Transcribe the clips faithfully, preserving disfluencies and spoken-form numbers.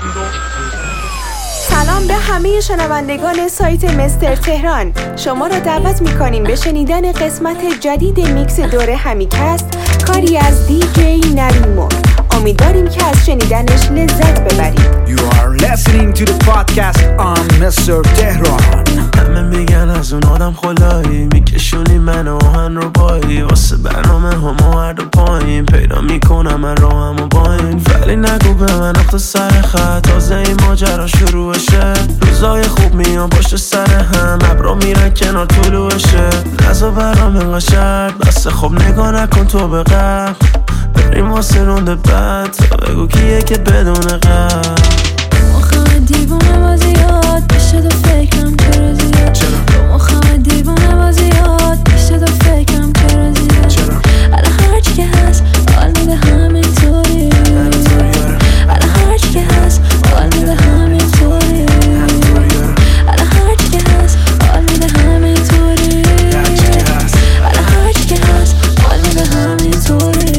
سلام به همه شنوندگان سایت مستر تهران. شما را دعوت می‌کنیم به شنیدن قسمت جدید میکس دوره همیکست، کاری از دی جی نریمو. امیدواریم که از شنیدنش لذت ببرید. You are listening to the podcast on مستر تهران. همه میگن از اون آدم خلایی، میکشونی من آهن رو بایی، واسه برنامه همه هر دو پایین پیدا میکنم من رو همو باین. ولی نگو به من اخت سر خط، تازه این ماجرا شروعشه. روزای خوب میان پشت سر هم، ابرا میرن کنار طلوعشه. نزا برام انقا شرد بسه، خب نگاه نکن تو به قبل، بریم واسه رونده بعد تا بگو کیه که بدون قبل. مخم دیوونه بازیات بشه دو فکرم چرا زیاد، چرا؟ مخم دیوونه بازیات بشه دو فکرم چرا زیاد، چرا؟ الان هرچی که هست حال میده همینطوری، الان هرچی که هست حال میده همینطوری، الان هرچی که هست حال میده همینطوری، الان هرچی که هست حال میده همینطوری.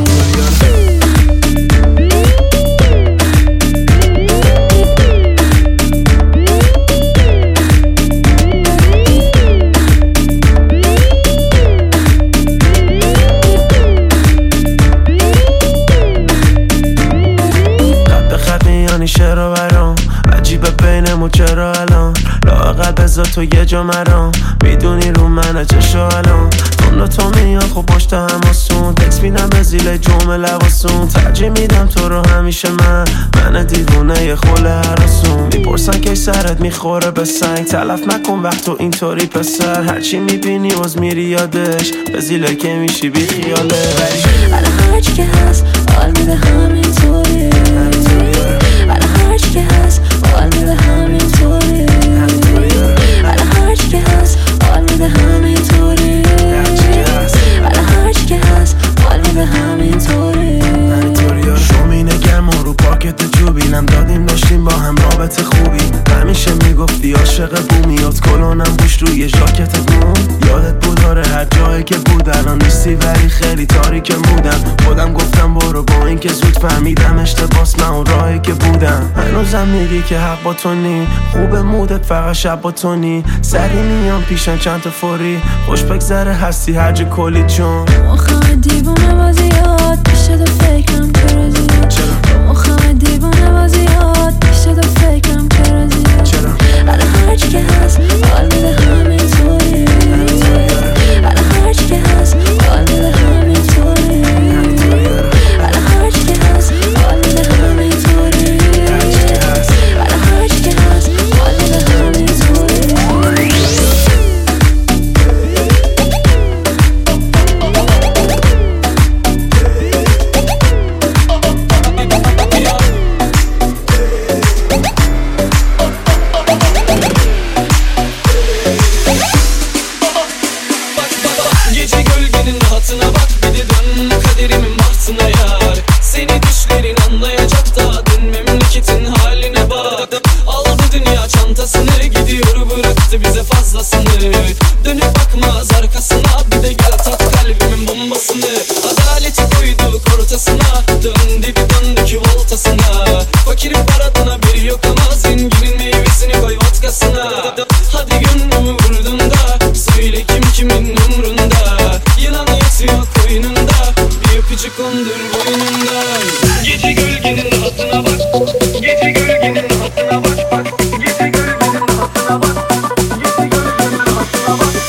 چرا برام عجیبه بینمون، چرا الان لااقل بذار تو یه جا مرام، میدونی رو منه چشو الان تون تو میان خب پشت هماسون، تکس میدم به زیل جمعه لباسون، ترجیح میدم تو رو همیشه من، من دیوونه یه خوله هراسون. میپرسن که سرت میخوره به سنگ، تلف نکن وقت تو اینطوری پسر، هرچی میبینی باز میری یادش، به زیله که میشی بی خیاله. الان هرچی که هست حال میده همینطوری، الان هرچی که هست حال میده همینطوری، الان هرچی که هست حال میده همینطوری، الان هرچی که هست حال میده همینطوری. شومینه گرم رو پاکت چوبینم دادیم داشتیم با هم رابطه خوبی، همیشه میگفتی عاشق بومیات کلونم بوش روی ژاکتت مون، یادت بود آره هر جایی که بود الان نیستی ولی خیلی تاریک مودم، خودم گفتم برو با این که زود فهمیدم اشتباس من اون راهی که بودم. هنوزم میگی که حق با تو نی، خوب مودت فقط شب با تو نی، سری میام پیشن چند تا فوری، خوش بگذره هستی هرج کلی چون مخم دیوونه بازیات بشه دو فکرم چرا زیاد، چرا؟ مخم دیوونه بازیات بشه دو فکرم چرا زیاد، چرا؟ الان هرچی که هست حال میده همینطوری، الان هرچی که هست حال میده همینطوری، الان هرچی که هست حال میده همینطوری، الان هرچی که هست حال میده همینطوری. Gece gölgenin rahatına bak bir de dön kaderimin bahtına yar, seni düşlerin anlayacak da dön memleketin haline bak. Aldı dünya çantasını gidiyor bıraktı bize fazlasını, dönüp bakmaz arkasına bir de gel tat kalbimin bombasını. Adaleti koyduk ortasına, döndü bir döndü voltasına, fakirin paradına bir yok ama zenginin meyvesini koy vodkasına. Hadi gönlümü vurdun da söyle kim kimin umrunda, yılan yatıyor koynunda, bir öpücük kondur boynunda. Gece gölgenin rahatına bak, gece gölgenin rahatına bak, bak. Gece gölgenin rahatına bak, gece gölgenin rahatına bak.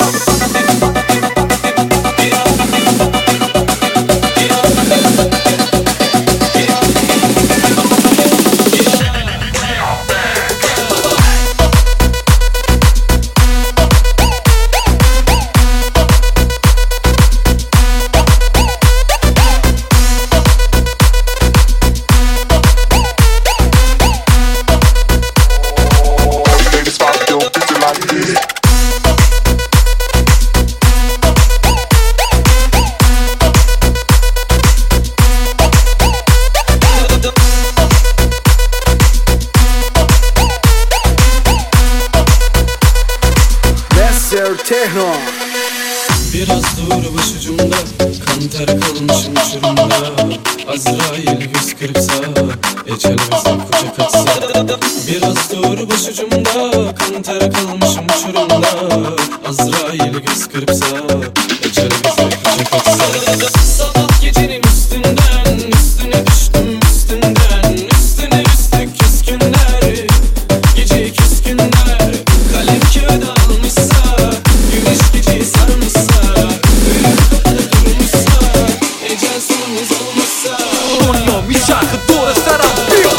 تهران. Biraz dur başucumda, kan ter kalmışım uçurumda, Azrail yüz kırpsa Ecel bizi kucak açsa. Biraz dur başucumda, kan ter kalmışım uçurumda. Azrail göz kırpsa, ecel bizi kucak açsa. Sabah gecenin üstünden, üstüne düştüm üstünden. Üstüne üstlük küskünler, gece küskünler. Kalem kağıda almışsa, güneş geceyi sarmışsa. Ölüm kapıda durmuşsa, ecel sonumuz olmuşsa. Union, mi şarkıları saran bir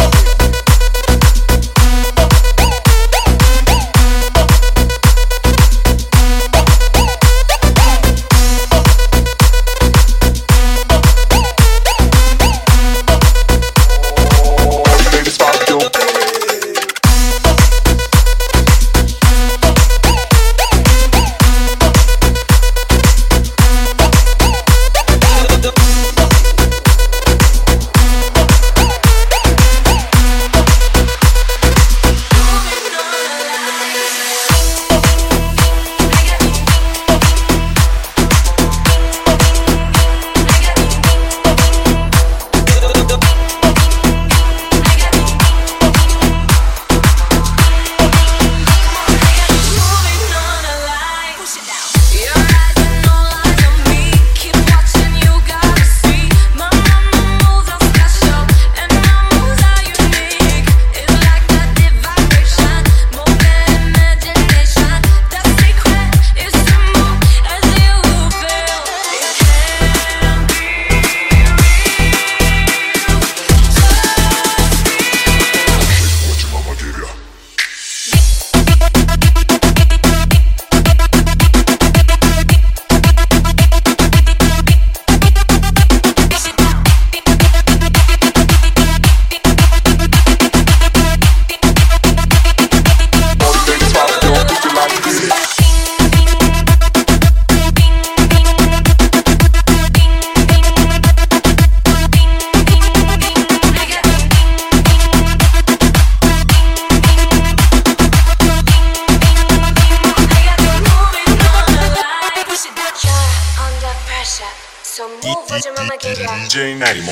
D J Narimo.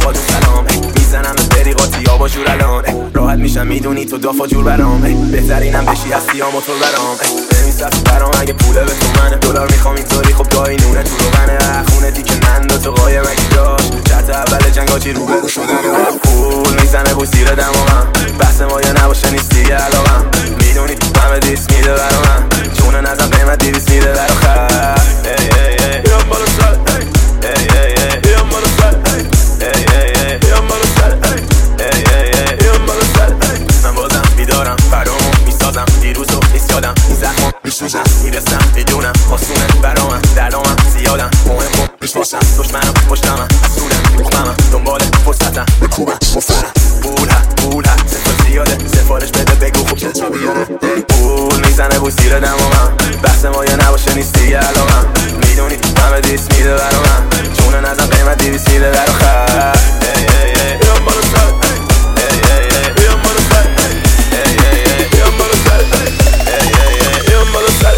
آقا تو سلام میزنم به بریقاتی ها با جور الان راحت میشم میدونی تو دافا جور برام بهترینم بشی هستی ها موتور برام نمیصرف برام اگه پوله به تو منه دلار میخوام اینطوری خب دایی نونه تو روغنه خونه دیگه نندو تو قایم اگه داشت شرط اول جنگاجی رو برو شدنه پول میزنه بو زیر دماغم بحث ما یا نباشه نیست دیگه علاقم میدونی همه دیس میده برام چونه نزم قیمت دیویس میده برا خر بیام بالا سر بیام بالا سر بیام بالا سر بیام بالا سر من بازم بیدارم فرامو میسازم دیروزو نیست یادم این زخمو میشوشم میرسم میدونم خواستونه برامم دردامم زیادم مهم کن میشوشم دشمنم پشتمم اصولم میخمم دنبال فرصتم بکوبم مفرم پول ها پول ها سفر زیاده سفارش بده بگو خوب چه بیاره پول میزنه بو زیر دماغم بحث ما یا نباشه نیست دیگه علاقم میدونی همه دیس میده برامم چونه نزم قیمت دیویس میده در آخر بیام بالا سر بیام بالا سر بیام بالا سر بیام بالا سر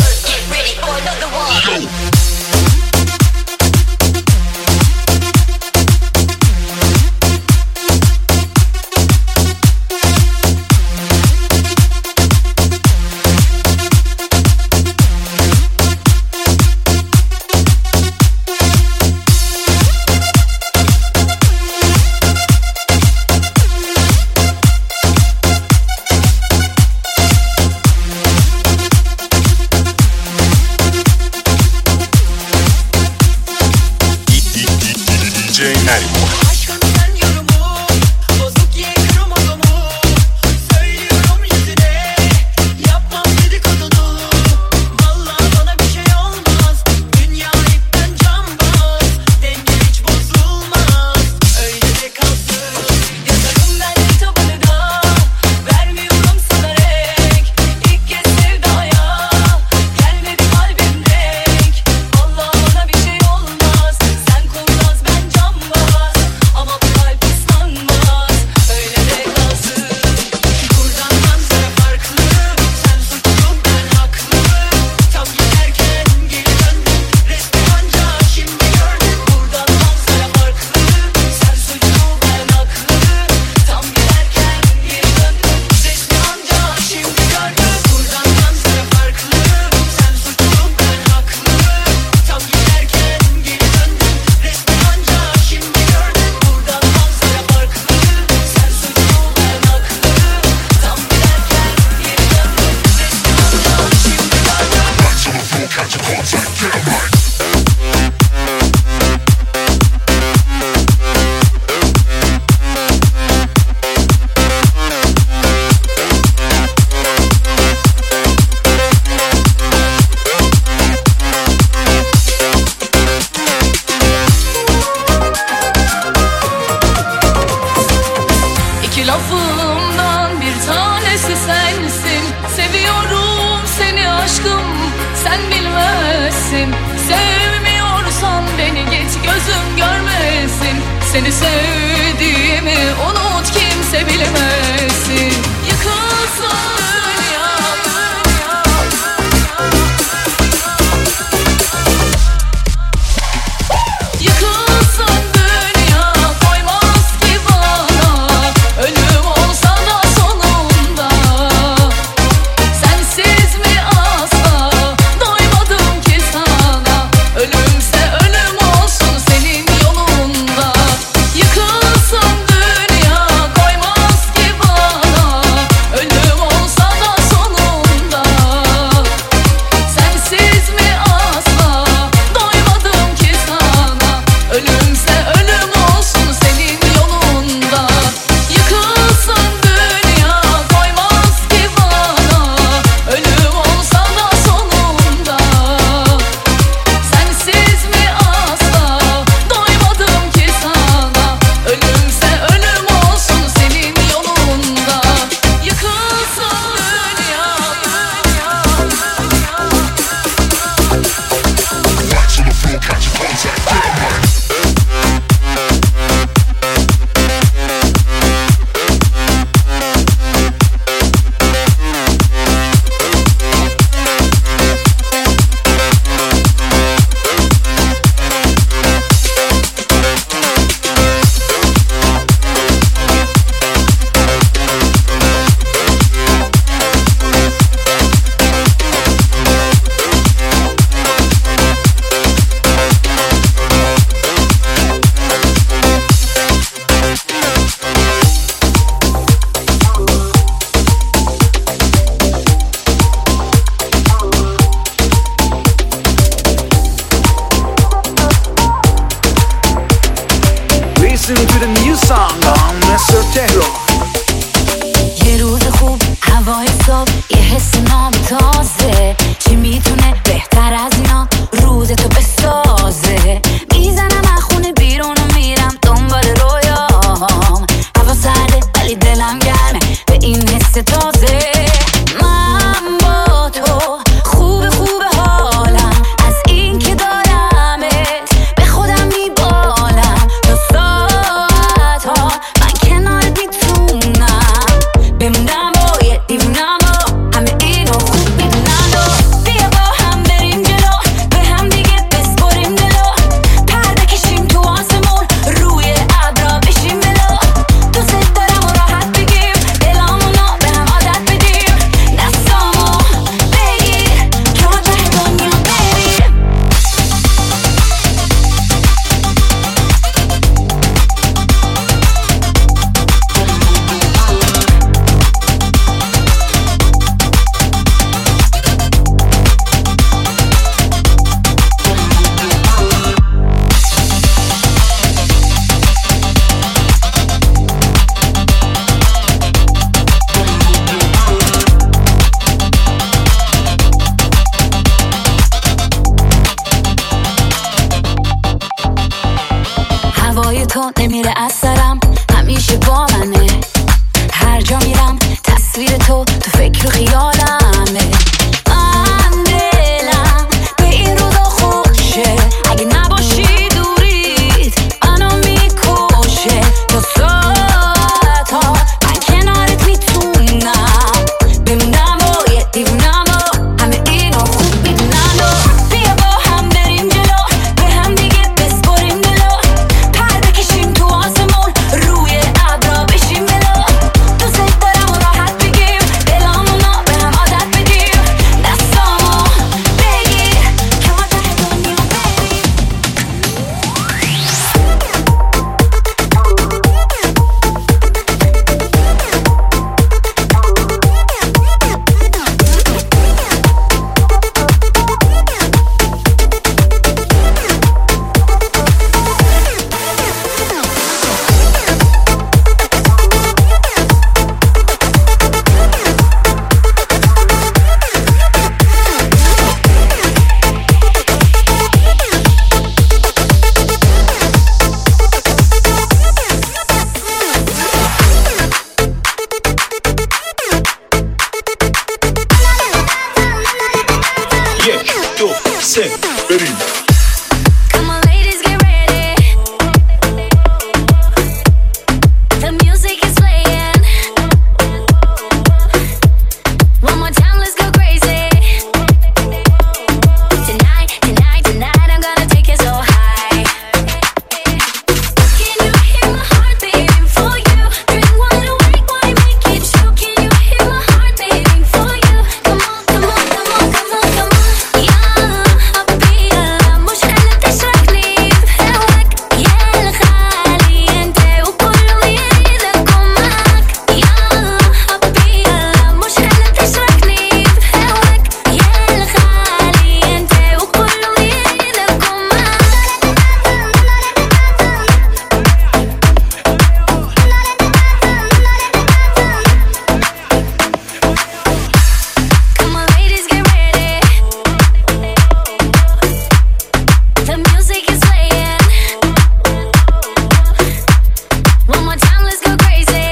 Seni sevdiğimi unut, kimse bilemesin. Yıkılsın dünya, dünya, yıkılsın dünya, koymaz ki bana. Ölüm olsa da sonunda sensiz mi asla doymadım ki sana. Ölümse ölüm olsun senin yolunda. Yıkıl listening to the new song on مستر تهران. یه روز خوب، هوای صبح، یه حس نام تازه، چی میتونه بهتر از اینا روز تو بسازه؟ میزنم از خونه بیرون و میرم دنبال رویام، هوا سرده ولی دلم گرمه به این حس تازه. من با تو خوب خوب حالم، از این که دارمت به خودم میبالم، تا ساعت ها من کنارت میتونم بمونم و یه دیوونم و همه اینو خوب میدونم. و بیا با هم بریم جلو، به هم دیگه بسپریم دلو، پرده کشیم تو آسمون، روی ابرا بشیم ملو. دوست دارم و راحت بگیم دلامونو به هم عادت بدیم، دستامو بگیر که ما ته دنیا بریم. هوای تو نمیره از سرم، همیشه با منه، هر جا میرم تصویر تو تو فکر و خیالمه. من دلم به این روزا خوشه، اگه نباشی دوریت منو میکشه، تا ساعت ها من کنارت میتونم بمونم و یه دیوونم و همه اینو خوب میدونم. و بیا با هم بریم جلو، به هم دیگه بسپریم دلو، پرده کشیم تو آسمون، روی ابرا بشیم ملو. دوست دارم و راحت بگیم دلامونو به هم عادت بدیم، دستامو بگیر که ما ته دنیا بریم. یک دو سه بریم. Come on ladies, get ready. The music is playing. One more time, let's go crazy. Tonight, tonight, tonight, I'm gonna take it so high. Can you hear my heart beating for you? Drink wine and wake, why make it true? Can you hear my heart beating for you? Come on, come on, come on, come on, come on. Yeah, حبي مش خلت تشركني بهواك، يا الغالي انت وكله يريدكم معاك. يا حبي مش خلت تشركني بهواك، يا الغالي انت وكله يريدكم معاك. Come on ladies, get ready. The music is playing. One more time, let's go crazy.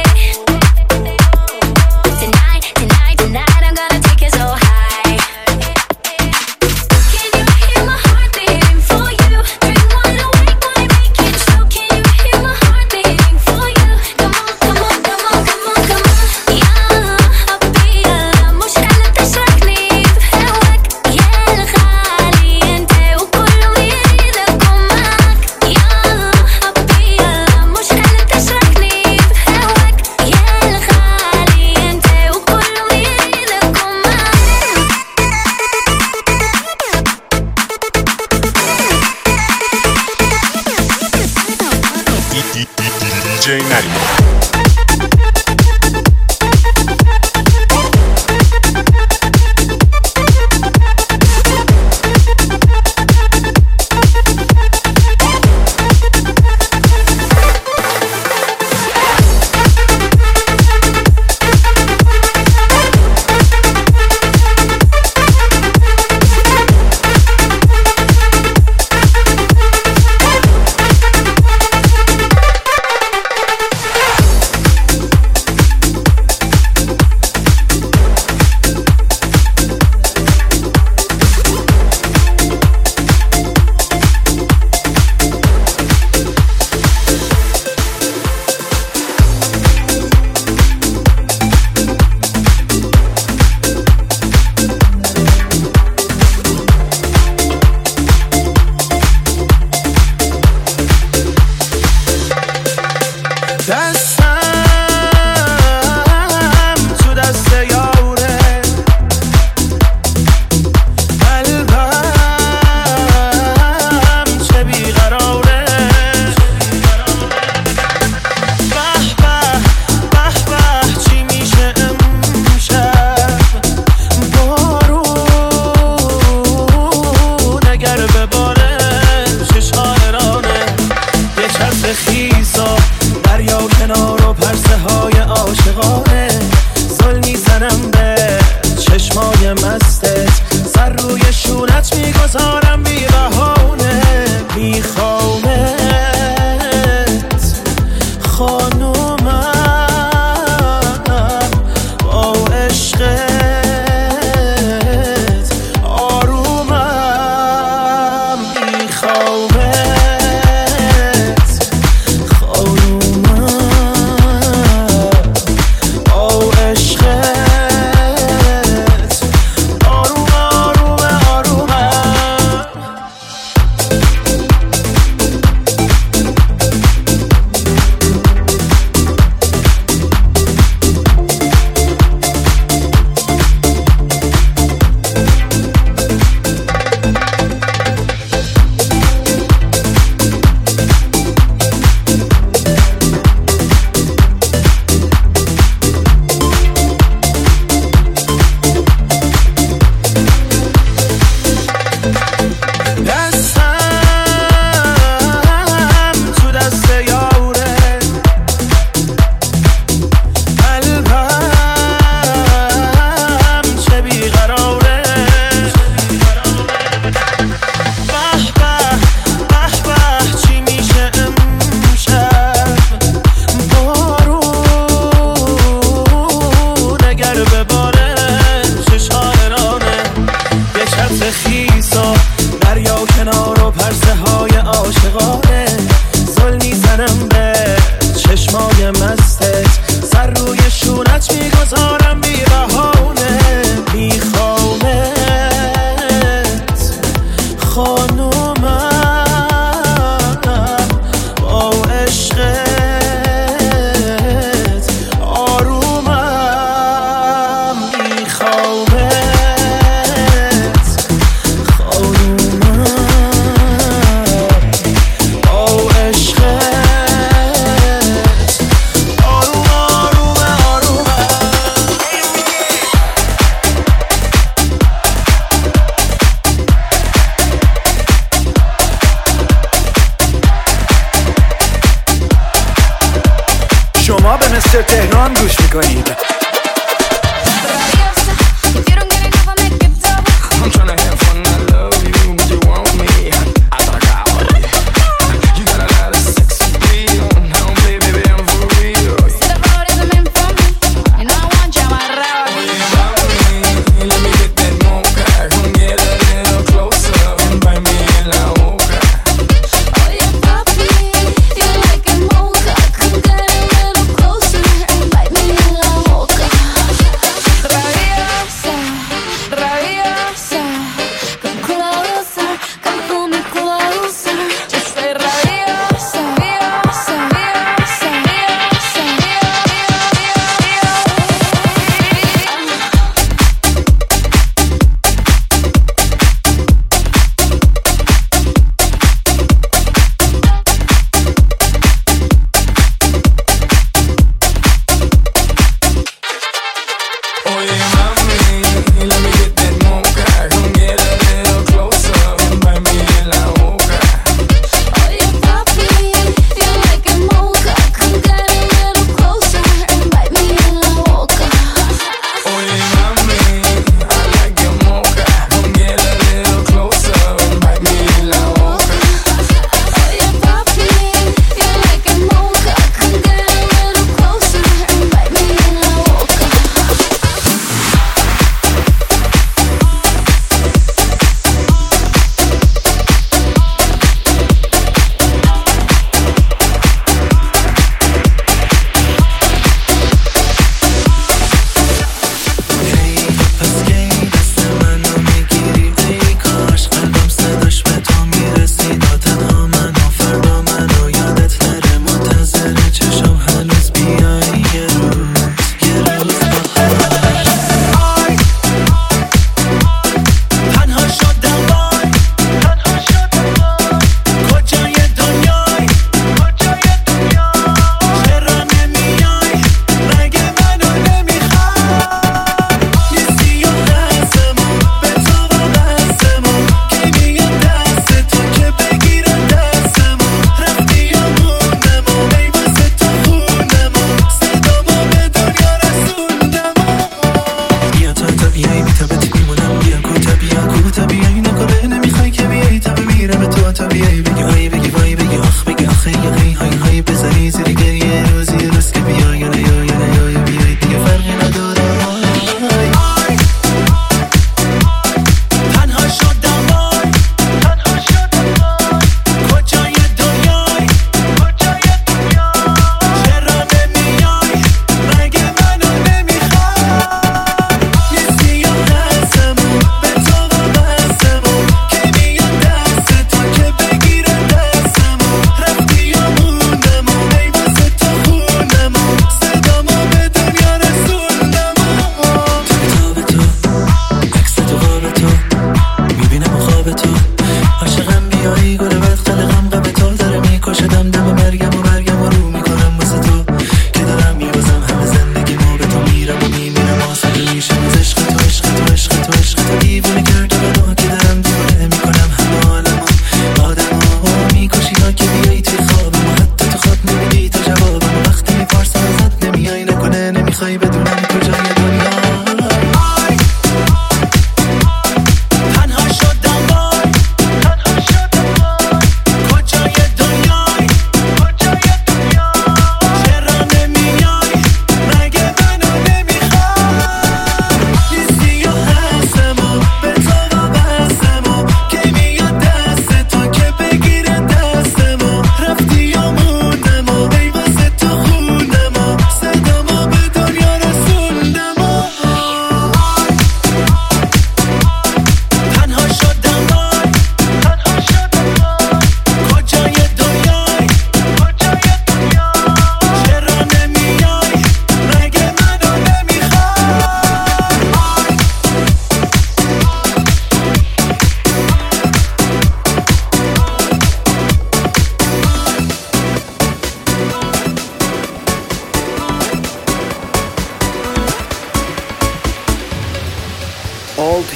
Tonight, tonight, tonight, I'm gonna take it so high. Can you hear my heart beating for you? Drink wine and wake, why make it true? Can you hear my heart beating for you? Come on, come on, come on, come on, come on. Yeah, حبي مش خلت تشركني بهواك، يا الغالي انت وكله يريدكم معاك. يا حبي مش خلت تشركني بهواك، يا الغالي انت وكله يريدكم دی جی نریمان. دستم تو دست یاره، قلبم چه بیقراره. به به به به چی میشه امشب، بارون اگر بباره چه شاعرانه. یه چتر خیسا دریا کنار و پرسه های عاشقانه، زل میزنم به چشمای مستت، سر روی شونت میگذارم بی بهانه. میخوامت خانومم با عشقت آرومم. میخوامت خانومم با عشقت آروم آروم آرومم. دستم تو دست یاره، قلبم چه بیقراره. به به به به چی میشه امشب، بارون اگر بباره چه شاعرانه. یه چتر خیسا دریا کنار و پرسه های عاشقانه، زل میزنم به چشمای مستت، سر روی شونت میگذارم بی بهانه. میخوامت خانومم با عشقت آرومم. میخوامت خانومم با عشقت آروم آروم آرومم. شما به مستر تهران گوش میکنید. If you don't get enough, I make it double. I'm tryna have fun, I love you, but you want me. Atracado. You got a lot of sex appeal. Now, baby, baby, I'm for real. See the road isn't meant for me, and I want you amarrado. Let me get that mocha. Come get a little closer and bite me in la boca. Oye, papi, you like it mocha. Come get a little closer and bite me in la boca. Rabiosa.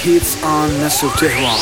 hits on Mister Tehran.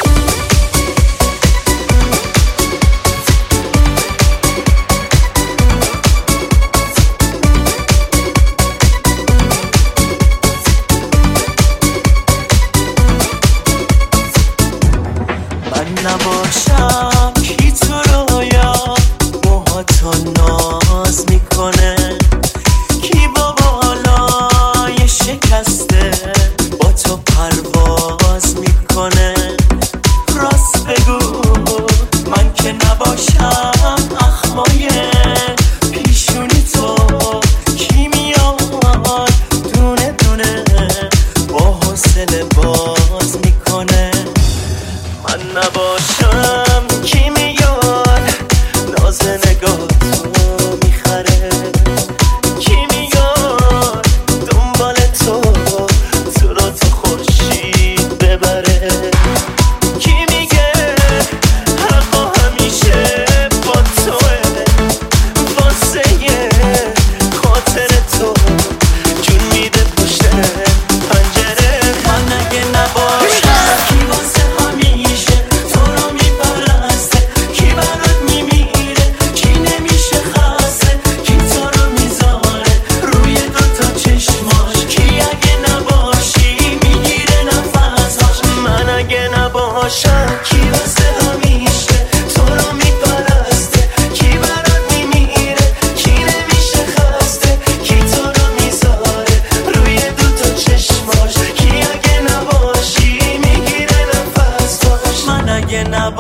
نباشم کی تو رویا موهاتو ناز میکنه کی با بالای شکسته با تو پرواز میکنه راست بگو من که نباشم اخمای پیشونی تو کی میاد دونه دونه با حوصله باز میکنه من نباشم کی میاد ناز نگاه تو میخره کی میاد دنبال تو تو را تو خورشید ببره کی میگه حقا همیشه با توه واسه خاطر تو جون میده پشت پنجره من اگه نباشم کی واسه همیشه تو رو میپرسته کی برات میمیره کی نمیشه خسته کی تو رو میذاره روی دوتا چشماش کی اگه نباشی میگیره نفساش من اگه نباشم کی واسه همیشه تو رو میپرسته کی برات میمیره کی نمیشه خسته کی تو رو میذاره روی دوتا چشماش کی اگه نباشی میگیره نفساش من اگه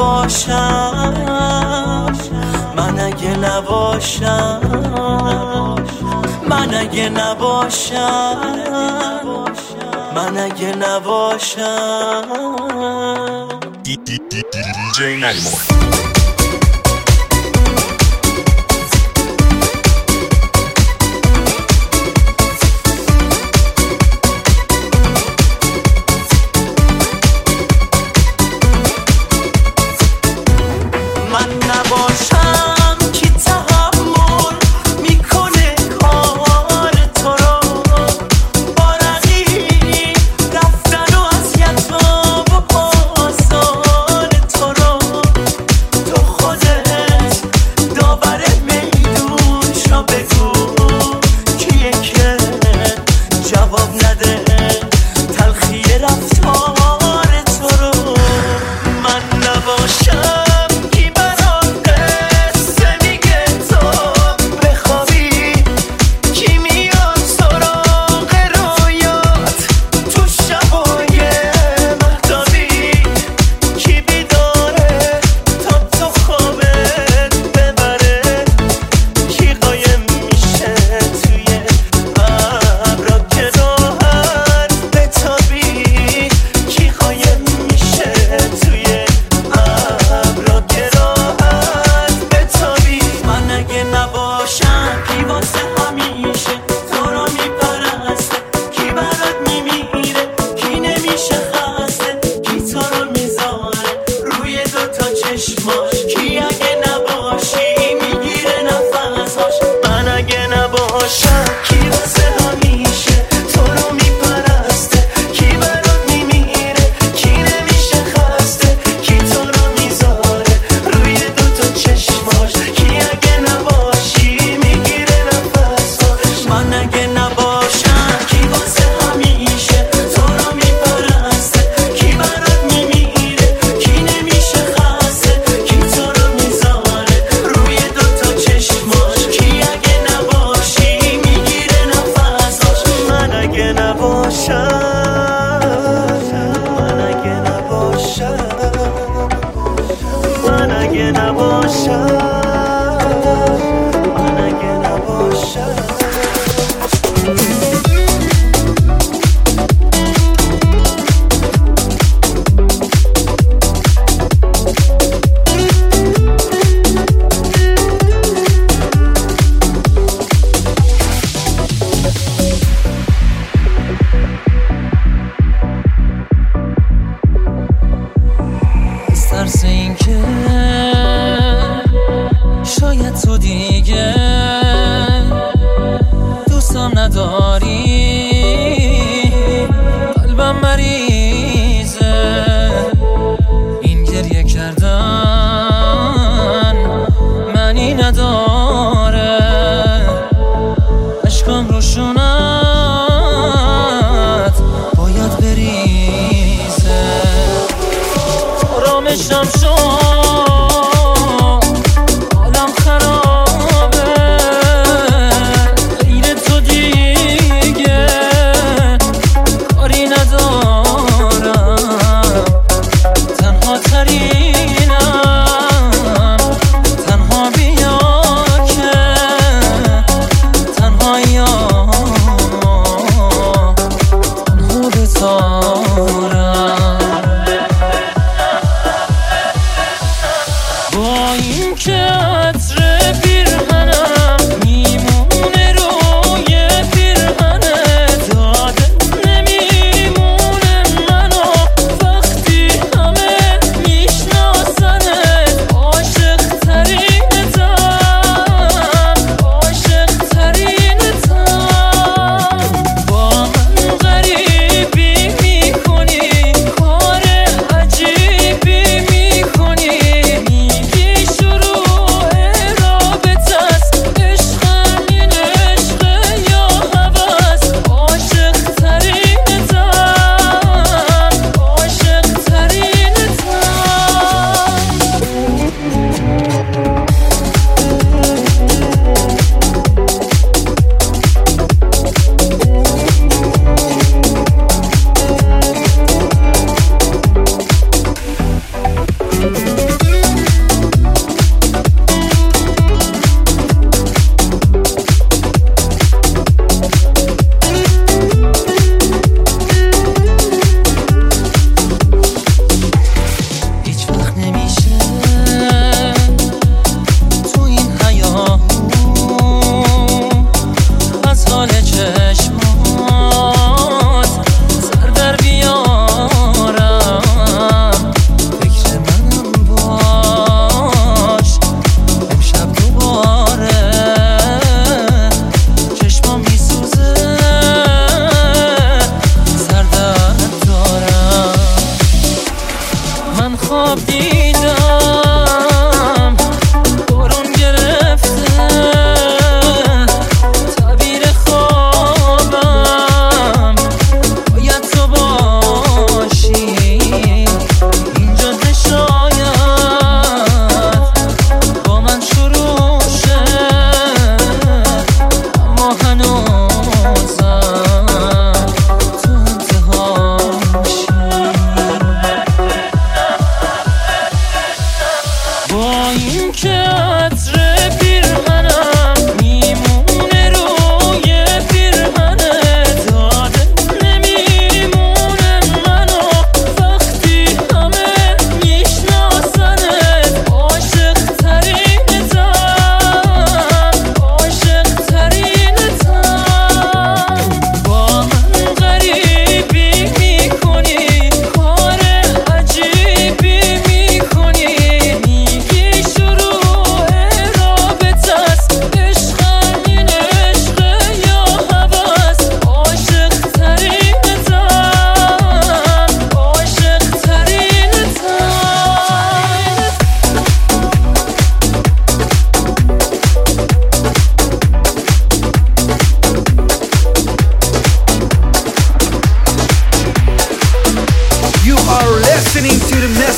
نباشم من اگه نباشم من اگه نباشم من اگه نباشم دی دی دی دی جی نریمون. من نباشم کی تحمل میکنه کار تو رو با رقیب رفتن و اذیت و آزار تو رو تو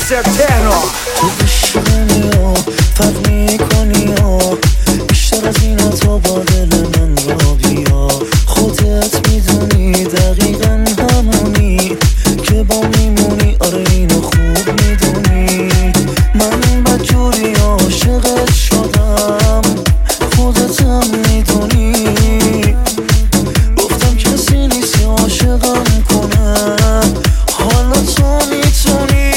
مستر تهران. تو عشقمی ها فرق میکنی ها، بیشتر از اینا تو با دل من را بیا. خودت میدونی دقیقا همونی که با میمونی، آره اینو خوب میدونی. من بدجوری عاشقت شدم، خودتم میدونی. گفتم کسی نیستی عاشقم کنه، حالا تو میتونی.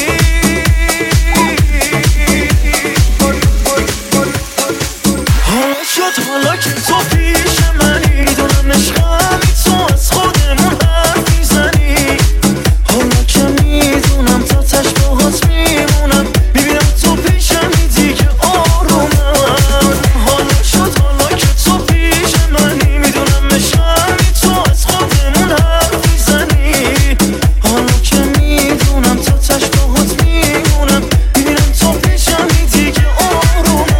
حالا شد حالا که تو پیش منی، میدونم عشقمی تو از خودمون حرف میزنی. حالا که میدونم تا تش باهات میمونم، میبینم تو پیشمی دیگه آرومم. حالا شد حالا که تو پیش منی، میدونم عشقمی تو از خودمون حرف میزنی. حالا که میدونم تا تش باهات میمونم، میبینم تو پیشمی دیگه آرومم.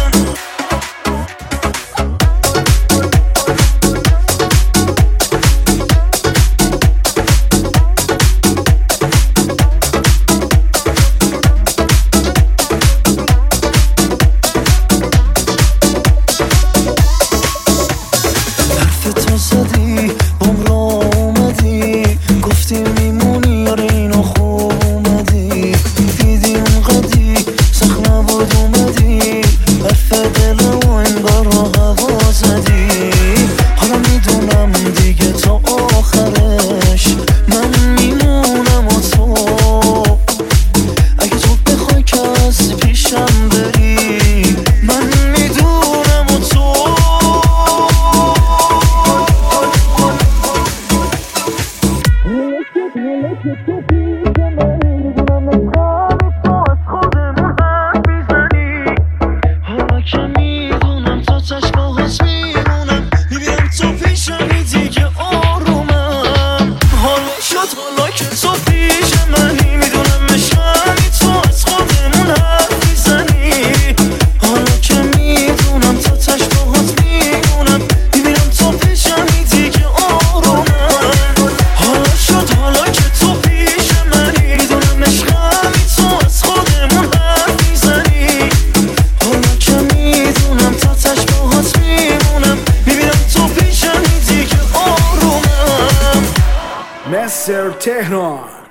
حرف تو زدی بام را اومدی، گفتی میمونی، آره اینو خوب اومدی. دیدی اونقدی سخت نبود اومدی، حرف دل و انگار رو هوا زدی. حالا میدونم دیگه تا آخرش من میمونم و تو. اگه تو بخوای که از پیشم بری، من میدونم و تو. حالا که میدونم تا تش باهات میمونم، میبینم تو پیشمی دیگه آرومم. حالا شد حالا که تو پیش منی، میدونم عشقمی تو از خودمون حرف میزنی. حالا که میدونم تا تش باهات میمونم، میبینم تو پیشمی دیگه آرومم. حالا شد حالا که تو پیش منی، میدونم عشقمی تو از خودمون حرف میزنی. حالا که میدونم تا تش باهات میمونم، میبینم تو پیشمی دیگه آرومم. مستر تهران.